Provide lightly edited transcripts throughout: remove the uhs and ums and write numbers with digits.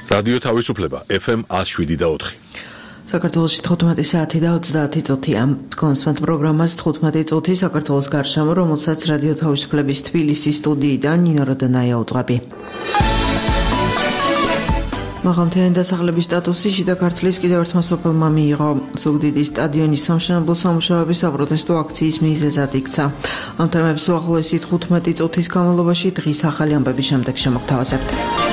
რადიო თავისუფლება FM 107.4. საქართველოში 15 საათი და 30 წუთია. კონსვენტ პროგრამას 15 წუთი საქართველოს გარშემო, რომელსაც რადიო თავისუფლების თბილისის სტუდიიდან ნინო როდანაია უძღვები. მაღალმთიანი დასახლების სტატუსი შიდა ქართლის კიდევ ერთმა სოფელმა მიიღო. ზუგდიდის სტადიონის სამშენებლო სამუშაოების საპროტესტო აქციის მიზეზად იქცა. ამ თემებს უახლოესი 15 წუთის განმავლობაში დღის ახალი ამბების შემდეგ შემოგთავაზებთ.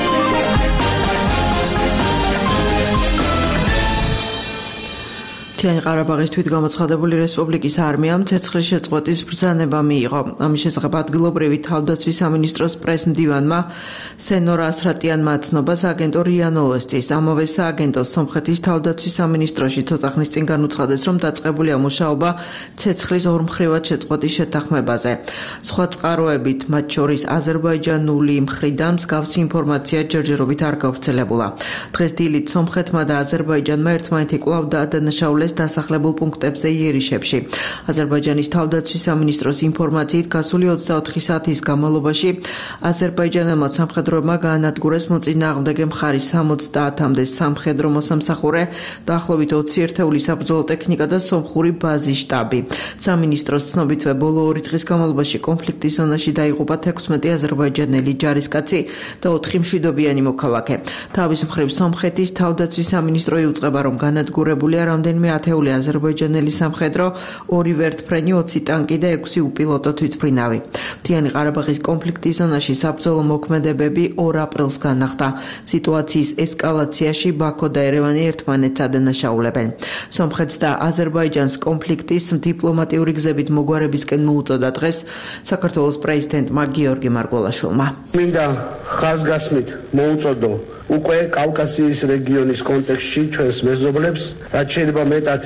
მთიანი ყარაბაღის თვითგამოცხადებული რესპუბლიკის არმიამ ცეცხლის შეწყვეტის ბრძანება მიიღო. ამის შესახებ ადგილობრივი თავდაცვის სამინისტროს პრეს-მდივანმა სენორ ასრატიანმა აცნობა სააგენტო რია ნოვესტის. ამავე სააგენტოს სომხეთის თავდაცვის სამინისტროში ცოტა ხნის წინ განუცხადეს, რომ დაწყებულია მუშაობა ცეცხლის ორმხრივად შეწყვეტის შეთანხმებაზე. სხვა წყაროებით, მათ შორის აზერბაიჯანული მხრიდან მსგავსი ინფორმაცია ჯერჯერობით არ გავრცელებულა. დღეს დილით სომხეთმა და აზერბაიჯანმა ერთმანეთი კვლავ დაადანაშაულეს დასახლებულ პუნქტებზე იერიშებში. აზერბაიჯანის თავდაცვის სამინისტროს ინფორმაციით გასული 24 საათის განმავლობაში აზერბაიჯანელმა სამხედროებმა გაანადგურეს მოწინააღმდეგე მხარის 70-მდე სამხედრო მოსამსახურე, დაახლოებით 20 ერთეული საბრძოლო ტექნიკა და სომხური ბაზის შტაბი. სამინისტროს ცნობითვე ბოლო 2 დღის განმავლობაში კონფლიქტის ზონაში დაიღუპა 16 აზერბაიჯანელი ჯარისკაცი და 4 მშვიდობიანი მოქალაქე. თავის მხრივ სომხეთის თავდაცვის სამინისტრო იუწყება, რომ განადგურებულია რამდენიმე ათეული აზერბაიჯანელი სამხედრო, 2 ვერტფრენი, 20 ტანკი და 6 უპილოტო თვითმფრინავი. მთიანი ყარაბაღის კონფლიქტის ზონაში საბრძოლო მოქმედებები 2 აპრილს განახდა. სიტუაციის ესკალაციაში ბაქო და ერევანი ერთმანეთს ადანაშაულებენ. სომხეთს და აზერბაიჯანს კონფლიქტის დიპლომატიური გზებით მოგვარებისკენ მოუწოდა დღეს საქართველოს პრეზიდენტმა გიორგი მარგველაშვილმა. მინდა ხაზგასმით მოუწოდო უკვე კავკასიის რეგიონის კონტექსტში ჩვენს მეზობლებს, რაც შეიძლება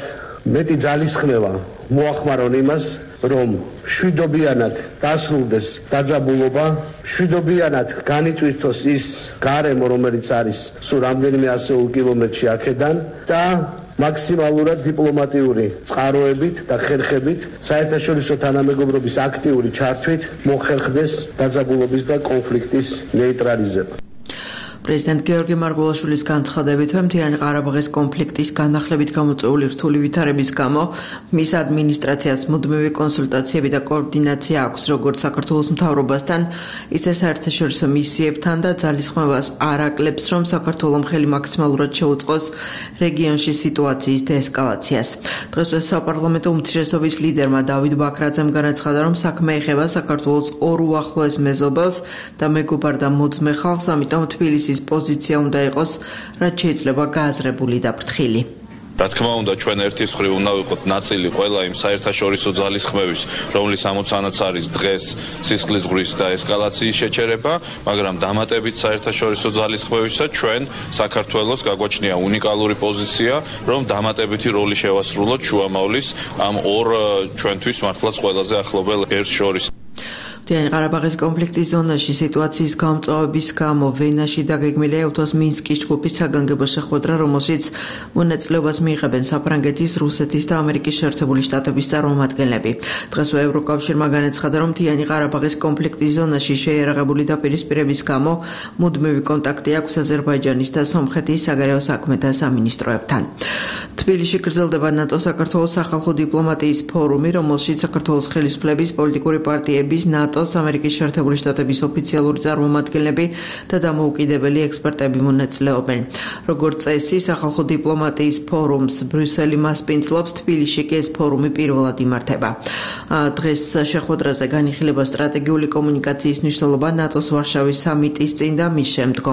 მეტი ძალისხმევა მოახმარონ იმას, რომ მშვიდობიანად დასრულდეს დაძაბულობა, მშვიდობიანად განიტვირთოს ის გარემო, რომელიც არის სულ რამდენიმე ასეულ კილომეტრში აქედან და მაქსიმალურად დიპლომატიური წყაროებით და ხერხებით საერთაშორისო თანამეგობრობის აქტიური ჩართვით მოხერხდეს დაძაბულობის და კონფლიქტის ნეიტრალიზება. პრეზიდენტ გიორგი მარგველაშვილის განცხადებით, მთიანი ყარაბაღის კონფლიქტის განახლებით გამოწვეული რთული ვითარების გამო მის ადმინისტრაციას მუდმივი კონსულტაციები და კოორდინაცია აქვს როგორც საქართველოს მთავრობასთან, ისე საერთაშორისო მისიებთან და ძალისხმევას არ აკლებს, რომ საქართველოს ხელი მაქსიმალურად შეუწყოს რეგიონში სიტუაციის დეესკალაციას. დღესვე საპარლამენტო უმცირესობის ლიდერმა დავით ბაქრაძემ განაცხადა, რომ საქმე ეხება საქართველოს 2 უახლოეს მეზობელს და მეგობარ და მოძმე ხალხს, ამიტომ თბილისის პოზიცია უნდა იყოს, რაც შეიძლება გააზრებული და ფრთხილი. რა თქმა უნდა, ჩვენ ერთის მხრივ უნდა ვიყოთ ნაწილი ყველა იმ საერთაშორისო ძალისხმევის, რომლის ამოცანაც არის დღეს სისხლისღვრიის და ესკალაციის შეჩერება, მაგრამ დამატებით საერთაშორისო ძალისხმევისა ჩვენ საქართველოს გაგვაჩნია უნიკალური პოზიცია, რომ დამატებითი როლი შევასრულოთ შუამავლის ამ 2 ჩვენთვის მართლაც ყველაზე ახლობელ ერთს შორის. მთიანი ყარაბაღის კონფლიქტის ზონაში სიტუაციის გამწვავების გამო ვენაში დაგეგმილია ევთოს მინსკის ჯგუფის საგანგებო შეხვედრა, რომელშიც მონაწილეობას მიიღებენ საფრანგეთის, რუსეთის და ამერიკის შეერთებული შტატების წარმომადგენლები. დღესვე ევროკავშირმა განაცხადა, რომ მთიანი ყარაბაღის კონფლიქტის ზონაში შეიარაღებული დაპირისპირების გამო მუდმივი კონტაქტი აქვს აზერბაიჯანის და სომხეთის საგარეო საქმეთა სამინისტროებთან. თბილისში გრძელდება ნატო-საქართველოს სახალხო დიპლომატიის ფორუმი, რომელშიც საქართველოს ხელისუფლების პოლიტიკური პარტიების ნატოს, ამერიკის შეერთებული შტატების ოფიციალური წარმომადგენლები და დამოუკიდებელი ექსპერტები მონაწილეობენ. როგორც წესი, სახალხო დიპლომატიის ფორუმს ბრიუსელი მასპინძლობს, თბილისში კი ეს ფორუმი პირველად იმართება. დღეს შეხვედრაზე განიხილება სტრატეგიული კომუნიკაციის მნიშვნელობა ნატოს ვარშავის სამიტის წინ და მის შემდგომ.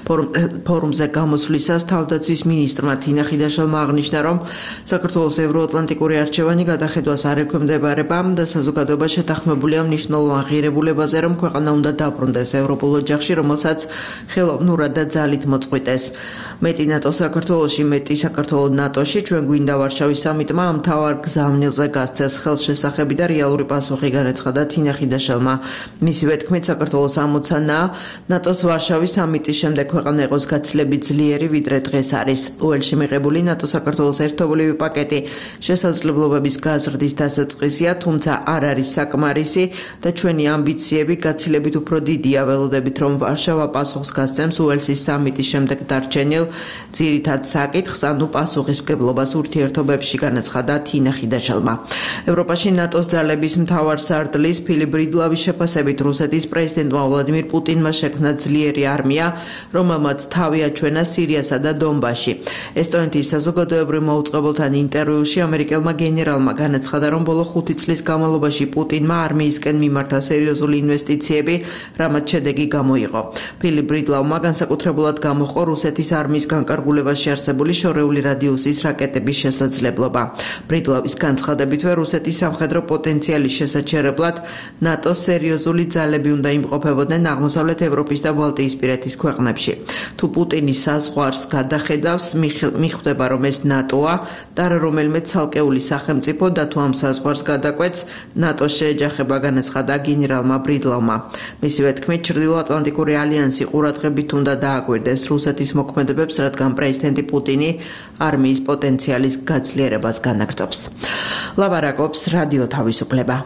ფორუმზე გამოსვლისას თავდაცვის მინისტრმა თინა ხიდაშელმა აღნიშნა, რომ საქართველოს ევროატლანტიკური არჩევანი გადახედვას არ ექვემდებარება და საზოგადოება შეთანხმებულია მნიშვნელოვან ღირებულებაზე, რომ ქვეყანა უნდა დაბრუნდეს ევროპულ ოჯახში, რომელსაც ხელოვნურად და ძალით მოწყვიტეს. მეტი ნატო საქართველოში, მეტი საქართველო ნატოში, ჩვენ გვინდა ვარშავის სამიტმა ამ მთავარ გზავნილზე გასცეს ხელშესახები და რეალური პასუხი განაცხადა თინა ხიდაშელმა. მისივე თქმით, საქართველოს ამოცანაა ნატოს ვარშავის სამიტის შემდეგ ქვეყანა იყოს გაცილებით ძლიერი, ვიდრე დღეს არის. უელში მიღებული ნატო-საქართველოს ერთობლივი პაკეტი შესაძლებლობების გაზრდის დასაწყისია, თუმცა არ არის საკმარისი და ჩვენი ამბიციები გაცილებით უფრო დიდია. ველოდებით, რომ ვარშავა პასუხს გასცემს უელსის სამიტის შემდეგ დარჩენილ ძირითად საკითხს, ანუ პასუხისმგებლობას ურთიერთობებში, განაცხადა თინა ხიდაშელმა. ევროპაში ნატოს ძალების მთავარ სარდლის ფილიპ ბრიდლავის შეფასებით რუსეთის პრეზიდენტმა ვლადიმირ პუტინმა შექმნა ძლიერი არმია, რომელმაც თავი აჩვენა სირიასა და დონბასში. ესტონეთის საზოგადოებრივ მოუწყებელთან ინტერვიუში ამერიკელმა გენერალმა განაცხადა, რომ ბოლო 5 წლის განმავლობაში პუტინმა არმიისკენ მიმართა სერიოზული ინვესტიციები, რამაც შედეგი გამოიღო. ფილიპ ბრიდლავმა განსაკუთრებულად გამოჰყო რუსეთის არმიის განკარგულებაში არსებული შორეული რადიუსის რაკეტების შესაძლებლობა. ბრიდლავის განცხადებითვე რუსეთის სამხედრო პოტენციალის შესაჩერებლად ნატოს სერიოზული ძალები უნდა იმყოფებოდნენ აღმოსავლეთ ევროპის და ბალტიისპირეთის ქვეყნებში. თუ პუტინი საზღვარს გადახედავს, მიხვდება, რომ ეს ნატოა და რომელიმე ცალკეული სახელმწიფო და თუ ამ საზღვარს გადაკვეთს, ნატოს შეეჯახება, განაცხადა გენერალმა ბრიდლავმა. მისივე თქმით, ჩრდილოატლანტიკური ალიანსი ყურადღებით უნდა დააკვირდეს რუსეთის მოქმედებებს, რადგან პრეზიდენტი პუტინი არმიის პოტენციალის გაძლიერებას განაგრძობს. ლაბარაკობს რადიო თავისუფლება.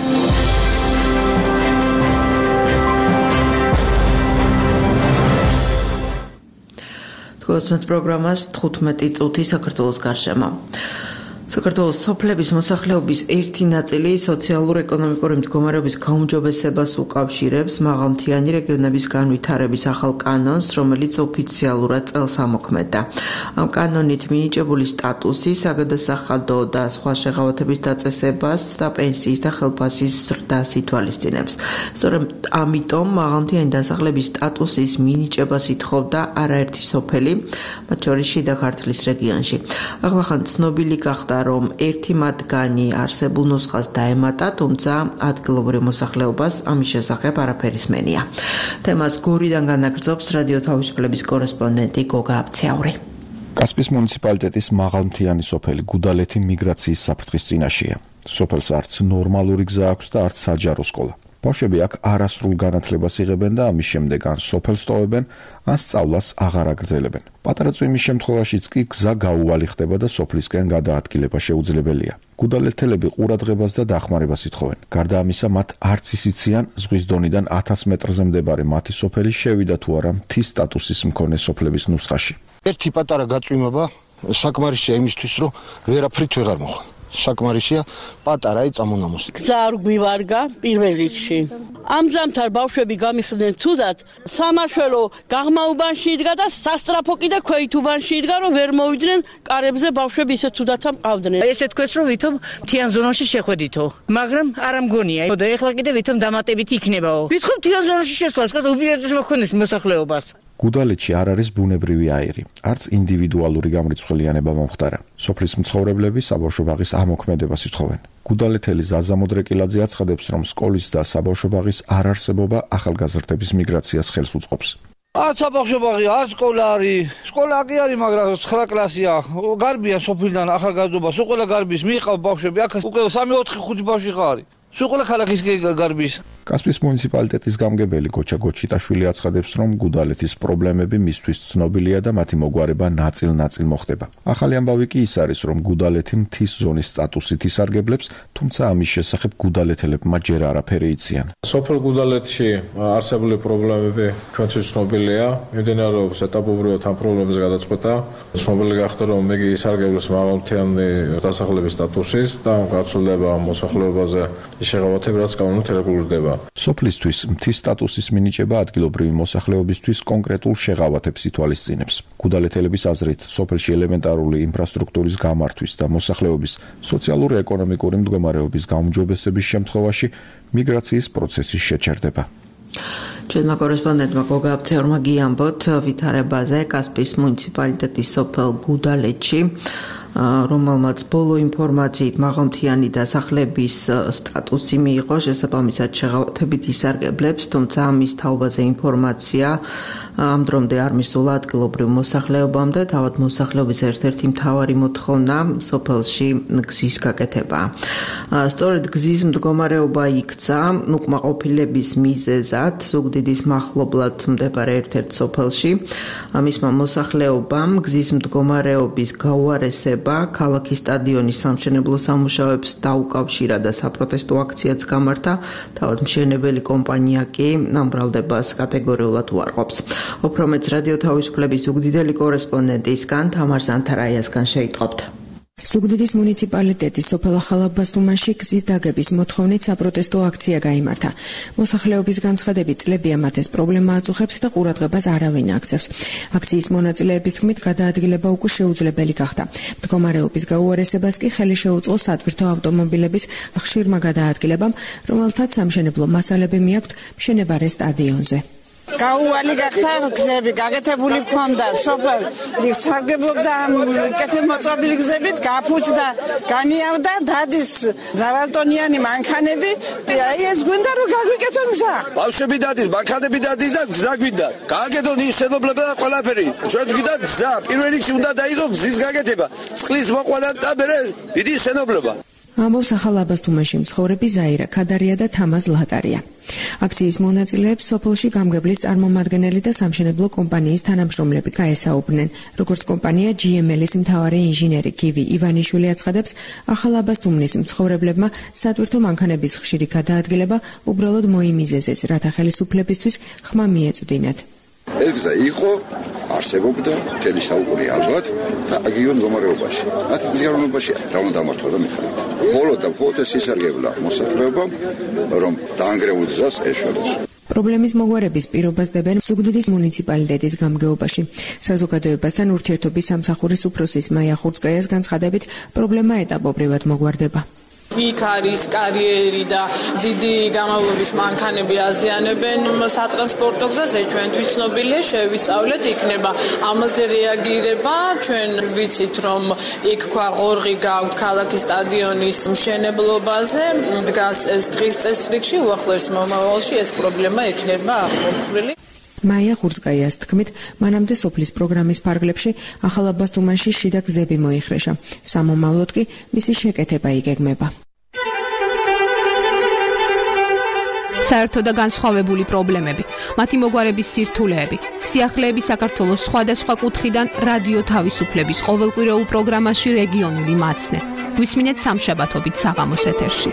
თქვენს პროგრამას 15 წუთი საქართველოს გარშემო. საქართველოს სოფლების მოსახლეობის ერთი ნაწილი სოციალურ-ეკონომიკური მდგომარეობის გაუმჯობესებას უკავშირებს მაღალმთიანი რეგიონების განვითარების ახალ კანონს, რომელიც ოფიციალურად წელს ამოქმედა. ამ კანონით მინიჭებული სტატუსი, საგადასახადო და სხვა შეღავათების დაწესებას და პენსიის და ხელფასის ზრდას ითვალისწინებს. სწორედ ამიტომ მაღალმთიანი დასახლების სტატუსის მინიჭებას ითხოვდა არაერთი სოფელი, მათ შორის შიდა ქართლის რეგიონში. ახლახან ცნობილი გახდა, რომ ერთი მათგანი არსებულ ნუსხას დაემატა, თუმცა ადგილობრივ მოსახლეობას ამის შესახებ არაფერი სმენია. თემას გორიდან განაგრძობს რადიო თავისუფლების კორესპონდენტი გოგა აბცაური. კასპიის მუნიციპალიტეტის მაღალმთიანი სოფელი გუდალეთი მიგრაციის საფრთხის წინაშეა. სოფელს არც ნორმალური გზა აქვს და არც საჯარო სკოლა. ბავშვები აქ არასრულ განათლებას იღებენ და ამის შემდეგ ან სოფელს ტოვებენ, ან სწავლას აღარ აგრძელებენ. პატარა წვიმის შემთხვევაშიც კი გზა გაუვალი ხდება და სოფლისკენ გადაადგილება შეუძლებელია. გუდალეთელები ყურადღებას და დახმარებას ითხოვენ. გარდა ამისა, მათ არც ისიციან ზღვის დონიდან 1000 მეტრზე მდებარე მათი სოფელი შევიდა თუ არა მთის სტატუსის მქონე სოფლების ნუსხაში. ერთი პატარა გაწვიმება საკმარისია იმისთვის, რომ ვერაფრით ვეღარ მოხდა. საკმარისია პატარაი წამონამოსი. გზა არ გვივარგა პირველ რიგში. ამ ზამთარ ბავშვები გამიხდნენ ცუდად, სამაშველო გაღმაუბანში იდგა და სასტრაფო კიდე ქვეითუბანში იდგა, რომ ვერ მოვიდნენ კარებზე ბავშვები ისე ცუდად ამყავდნენ. ესე თქვეს, რომ ვითომ მთიან ზონაში შეხვედითო, მაგრამ არ ამგონია. და ეხლა კიდე ვითომ დამატებით იქნებაო. ვითომ მთიან ზონაში შესვლას, ხა უპირატესობა მქონდეს მოსახლეობას. გუდალეთში არ არის ბუნებრივი აირი, არც ინდივიდუალური გამრიცხველიანება მომხდარა. სოფლის მცხოვრებლები საბავშვო ბაღის ამოქმედებას ითხოვენ. გუდალეთელი ზაზა მოდრეკილაძე აცხადებს, რომ სკოლის და საბავშვო ბაღის არარსებობა ახალგაზრდების მიგრაციას ხელს უწყობს. არც საბავშვო ბაღი, არც სკოლა არის. სკოლა კი არის, მაგრამ 9 კლასია. გარბია სოფლიდან ახალგაზრდობა, სულ გარბის მიიყავ ბავშვები, აქ უკვე 3-4-5 ბავშვი ხარი. სულ ქალაქის გარბის. კასპიის მუნიციპალიტეტის გამგებელი გოჩა გოჩიტაშვილი აცხადებს, რომ გუდალეთის პრობლემები მისთვის ცნობილია და მათი მოგვარება ნაწილ-ნაწილ მოხდება. ახალი ამბავი კი ის არის, რომ გუდალეთი მთის ზონის სტატუსით ისარგებლებს, თუმცა ამის შესახებ გუდალეთელებმა ჯერ არაფერი იციან. სოფელ გუდალეთში არსებული პრობლემები ჩვენთვის ცნობილია, მიმდინარეობს ეტაპობრივად ამ პრობლემების გადაწყვეტა. ცნობილი გახდა, რომ იგი ისარგებლებს მაღალმთიანი დასახლების სტატუსის და გაცვლება მოსახლეობაზე შეღავათება, რაც კანონით რეგულირდება. სოფლისთვის მთის სტატუსის მინიჭება ადგილობრივი მოსახლეობისთვის კონკრეტულ შეღავათებს ითვალისწინებს. გუდალეთელების აზრით, სოფელში ელემენტარული ინფრასტრუქტურის გამართვის და მოსახლეობის სოციალურ-ეკონომიკური მდგომარეობის გაუმჯობესების შემთხვევაში მიგრაციის პროცესი შეჩერდება. ჩვენმა კორესპონდენტმა გოგა აბცაურმა გიამბოთ ვითარებაზე კასპიის მუნიციპალიტეტის სოფელ გუდალეთში. რომელმაც ბოლო ინფორმაციით მაღალმთიანი დასახლების სტატუსი მიიღო, შესაბამისად შეღავათებით ისარგებლებს, თუმცა ამის თაობაზე ინფორმაცია ამ დრომდე არ მისულა ადგილობრივ მოსახლეობამდე. თავად მოსახლეობის ერთ-ერთი მთავარი მოთხოვნა სოფელში გზის გაკეთებაა. სწორედ გზის მდგომარეობა იქცა უკმაყოფილების მიზეზად ზუგდიდის მახლობლად მდებარე ერთ-ერთ სოფელში. მისმა მოსახლეობამ გზის მდგომარეობის გაუარესება ქალაქის სტადიონის სამშენებლო სამუშაოებს დაუკავშირა და საპროტესტო აქციაც გამართა. თავად მშენებელი კომპანია კი ამ ბრალდებას კატეგორიულად უარყოფს. უფრო მეტს რადიო თავისუფლების ზუგდიდელი კორესპონდენტისგან თამარ ზანთარაიასგან შეიტყობთ. ზუგდიდის მუნიციპალიტეტის სოფელ ახალაბასტუმანში გზის დაგების მოთხოვნით საპროტესტო აქცია გაიმართა. მოსახლეობის განცხადებით წლებია მათ ეს პრობლემა აწუხებთ და ყურადღებას არავინ აქცევს. აქციის მონაწილეების თქმით გადაადგილება უკვე შეუძლებელი გახდა. მდგომარეობის გაუარესებას კი ხელი შეუწყო სატვირთო ავტომობილების ხშირმა გადაადგილებამ, რომელთაც სამშენებლო მასალები მიაქვთ მშენებარე სტადიონზე. გაუვალი გახდა გზები, გაკეთებული ჰქონდა სოფელ სარგებლობდა კეთილმოწყობილი გზებით, გაფუჭდა, განიავდა დადის მრავალტონიანი მანქანები. აი ეს გვინდა რომ გაგვიკეთონ გზა. ბავშვები დადის, მანქანები დადის და გზა გვინდა. გააკეთონ ის შენობლება და ყველაფერი. ჩვენ გვინდა გზა, პირველ რიგში უნდა დაიდო გზის გაკეთება. წყლის მოყვანა და მერე დიდი შენობლება. ამბობს ახალაბასტუმანში მცხოვრები ზაირა ქადარია და თამაზ ლატარია. აქციის მონაწილეებს სოფელში გამგებლის წარმომადგენელი და სამშენებლო კომპანიის თანამშრომლები გაესაუბრნენ. როგორც კომპანია GML-ის მთავარი ინჟინერი კივი ივანიშვილი აცხადებს, ახალაბასტუმნის მცხოვრებლებმა სატვირთო მანქანების ხშირი გადაადგილება უბრალოდ მოიმიზეზეს, რათა ხელისუფლებისთვის ხმა მიეწვდინათ. ეს გზა იყო, არსებობდა მთელი საუკუნე ალბათ და აგიონ მდგომარეობაში. მათი გზავნებაშია რა უნდა დამართვა და მიხარებდა. მხოლოდ ეს ისარგებლა მოსახლეობამ, რომ დაანგრეულ გზას ეშვებოს. პრობლემის მოგვარების პირობას დებენ ზუგდიდის მუნიციპალიტეტის გამგეობაში. საზოგადოებასთან ურთიერთობის სამსახურის უფროსის მაია ხურცკაიას განცხადებით, პრობლემა ეტაპობრივად მოგვარდება. იქ არის კარიერი და დიდი გამავლობის მანქანები აზიანებენ სატრანსპორტო გზაზე, ჩვენთვის ცნობილია, შევისწავლეთ, იქნება ამაზე რეაგირება. ჩვენ ვიცით, რომ იქ ქვა ღორღი გაქვთ ქალაქის სტადიონის მშენებლობაზე, დგას ეს დღის წესრიგში, უახლოეს მომავალში ეს პრობლემა იქნება აღმოფხვრილი. მაია ხურცკაიას თქმით, მანამდე სოფლის პროგრამის ფარგლებში ახალაბასტუმანში შიდა გზები მოიხრეშა. სამომავლოდ კი მისი შეკეთება იგეგმება. საერთო და განსხვავებული პრობლემები, მათი მოგვარების სირთულეები, სიახლეები საქართველოს სხვადასხვა კუთხიდან რადიო თავისუფლების ყოველკვირეულ პროგრამაში რეგიონული მაცნე. გვისმინეთ სამშაბათობით საღამოს ეთერში.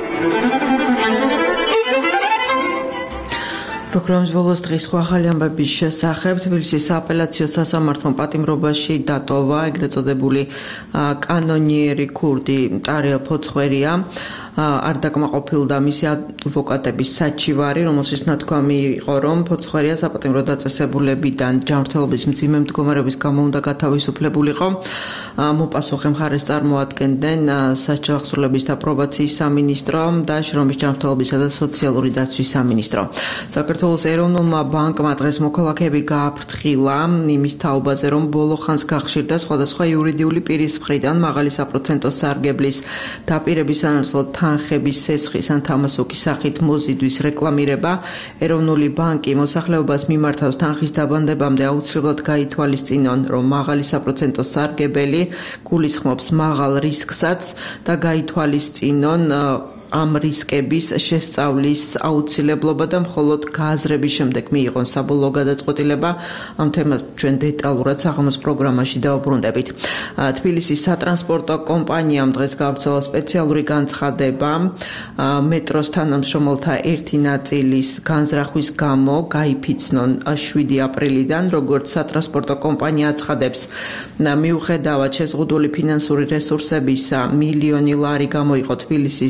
პროგრამის ბოლოს დღის სხვა ახალი ამბების შესახებ თბილისის სააპელაციო სასამართლომ პატიმრობაში დატოვა ეგრეთ წოდებული კანონიერი ქურდი ტარიელ ფოცხვერია. არ დაკმაყოფილდა მისი ადვოკატების საჩივარი, რომელშიც ნათქვამი იყო, რომ ფოცხვერია საპატიმრო დაწესებულებიდან ჯანმრთელობის მძიმე მდგომარეობის გამო უნდა გათავისუფლებულიყო. მოპასუხე მხარეს წარმოადგენდნენ სასჯელ ახსოვლების და პრობაციის სამინისტრო და შრომის ჯანმრთელობისა და სოციალური დაცვის სამინისტრო. საქართველოს ეროვნულმა ბანკმა დღეს მოქალაქეები გააფრთხილა იმის თაობაზე, რომ ბოლო ხანს გახშირდა სხვადასხვა იურიდიული პირის მხრიდან მაღალი საპროცენტო სარგებლის დაპირების სანაცვლოდ თანხების სესხის ან თამასოკის სახით მოზიდვის რეკლამირება. ეროვნული ბანკი მოსახლეობას მიმართავს თანხის დაბანდებამდე აუცილებლად გაითვალისწინონ, რომ მაღალი საპროცენტო სარგებელი გულისხმობს მაღალ რისკსაც და გაითვალისწინონ ამ რისკების შესწავლის აუცილებლობა და მხოლოდ გააზრების შემდეგ მიიღონ საბოლოო გადაწყვეტილება. ამ თემას ჩვენ დეტალურად საღამოს პროგრამაში დავუბრუნდებით. თბილისის სატრანსპორტო კომპანიამ დღეს გაავრცელა სპეციალური განცხადება მეტროს თანამშრომელთა ერთი ნაწილის განზრახვის გამო გაიფიცნონ 7 აპრილიდან, როგორც სატრანსპორტო კომპანია აცხადებს. მიუხედავად შეზღუდული ფინანსური რესურსებისა, მილიონი ლარი გამოიყო თბილისის მეტროს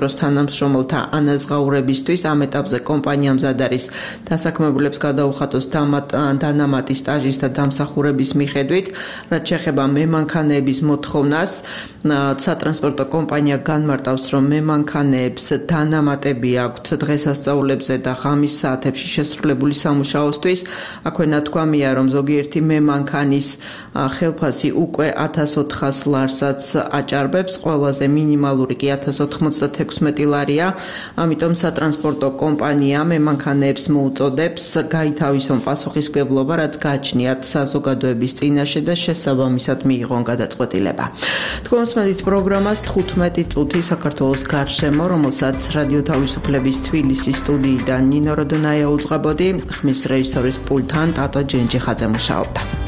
საგარეო თანამშრომელთა ანაზღაურებისთვის ამ ეტაპზე კომპანიამ მზად არის დასაქმებულებს გადაუხატოს დანამატი სტაჟის და დამსახურების მიხედვით, რაც შეეხება მემანქანეების მოთხოვნას, სატრანსპორტო კომპანია განმარტავს, რომ მემანქანეებს დანამატები აქვთ დღესასწაულებზე და ღამის საათებში შესრულებული სამუშაოსთვის. აქვე ნათქვამია, რომ ზოგიერთი მემანქანის ხელფასი უკვე 1400 ლარსაც აჭარბებს, ყველაზე მინიმალური კი 1096 ლარია. ამიტომ სატრანსპორტო კომპანია მემანქანეებს მოუწოდებს გაითავისონ პასუხისმგებლობა, რაც გააჩნიათ საზოგადოების წინაშე და შესაბამისად მიიღონ გადაწყვეტილება. თქვენ მოსმენთ პროგრამას 15 წუთი საქართველოს გარშემო, რომელსაც რადიო თავისუფლების თბილისის სტუდიიდან ნინო როდონაია უძღვებოდი, ხმის რეჟისორის პულტთან ტატო ჯენჯიხაძე მუშაობდა.